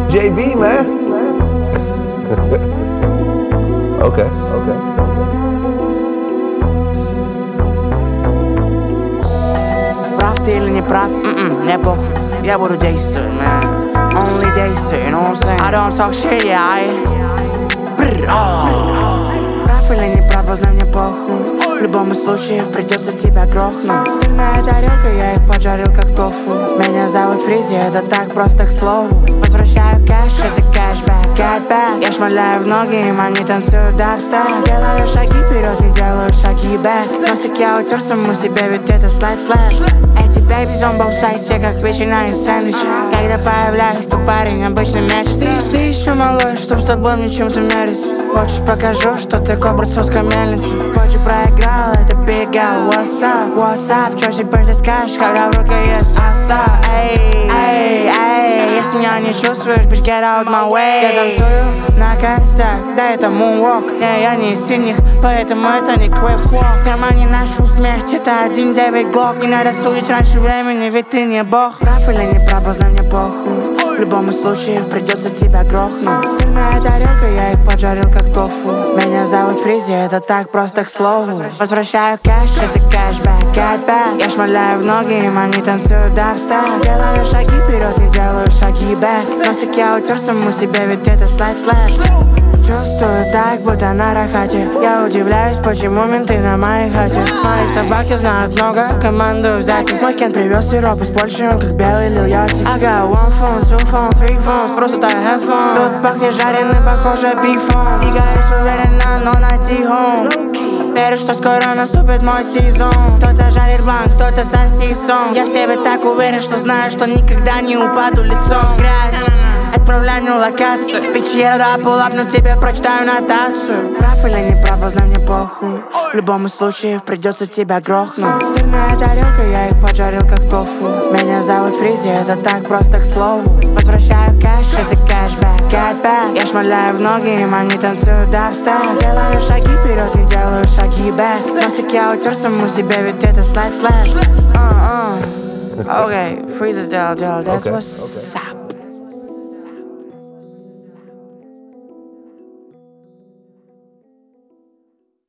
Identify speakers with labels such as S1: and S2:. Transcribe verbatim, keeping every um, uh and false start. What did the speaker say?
S1: J B, man. Okay, okay.
S2: Прав ты или не прав, м-м, мне похуй. Я буду действовать, man. Only действуй, you know what I'm saying? I don't talk shit, yeah, I... Бррр, oh. Прав или не прав, познай, мне похуй. В любом из случаев придется тебя грохнуть. Сырная тарелка, я их поджарил как тофу. Меня зовут Фризи, это так просто к слову. Возвращаю кэш, это кэшбэк, кэтбэк. Я шмаляю в ноги, и мам не танцую дабстеп. Делаю шаги вперед, не делаю шаги бэк. Носик я утер саму себе, ведь это слайд-слэш. Эти бэйбис on both sides, все как ветчина из сэндвича. Когда появляюсь, то парень обычно мячется. Ты, ты еще малой, чтоб с тобой мне чем-то мериться. Хочешь, покажу, что ты кобрцовская мельница. Хочешь, проиграл, это big gal, what's up, what's up. Чё теперь ты скажешь, когда в руке есть оса? Эй, эй, эй, если меня не чувствуешь, bitch, get out my way. Я танцую на костях, да это moonwalk. Не, я не из синих, поэтому это не квик-walk. В кармане ношу смерть, это один девять глок. Не надо судить раньше времени, ведь ты не бог. Прав или не прав, познай, мне похуй. В любом из случаев придется тебя грохнуть. Сырная тарелка, я их поджарил как тофу. Меня зовут Фризи, это так просто к слову. Возвращаю кэш, это кэшбэк, кэтбэк. Я шмаляю в ноги, и мам не танцую дабстеп. Делаю шаги вперед, не делаю шаги бэк. Носик я утер саму себе, ведь это слайд-слэш. Чувствую так, будто на рахате. Я удивляюсь, почему менты на моей хате. Мои собаки знают много, командую взять их. Мой Кен привез сироп из Польши, он как белый лильотик. I got one phone, two phone, three phones, просто тай headphone. Тут пахнет жареным, похоже, бифом. И говоришь уверенно, но найти home. Верю, что скоро наступит мой сезон. Кто-то жарит бланк, кто-то сосисон. Я в себе так уверен, что знаю, что никогда не упаду лицом в грязь. Отправляй мне локацию. Пич, еду, пулапну тебе, прочитаю нотацию. Прав или не прав, познай, мне похуй. В любом из случаев придется тебя грохнуть. Сырная тарелка, я их поджарил как тофу. Меня зовут Фризи, это так просто к слову. Возвращаю кэш, это кэшбэк, кэтбэк. Я шмаляю в ноги, и мам не танцую дабстеп. Делаю шаги вперед, не делаю шаги бэк. Носик я утер саму себе, ведь это слайд-слэш. uh, uh. Okay, Freezy сделал, делал, that's
S1: Okay,
S2: what's
S1: okay.
S2: up.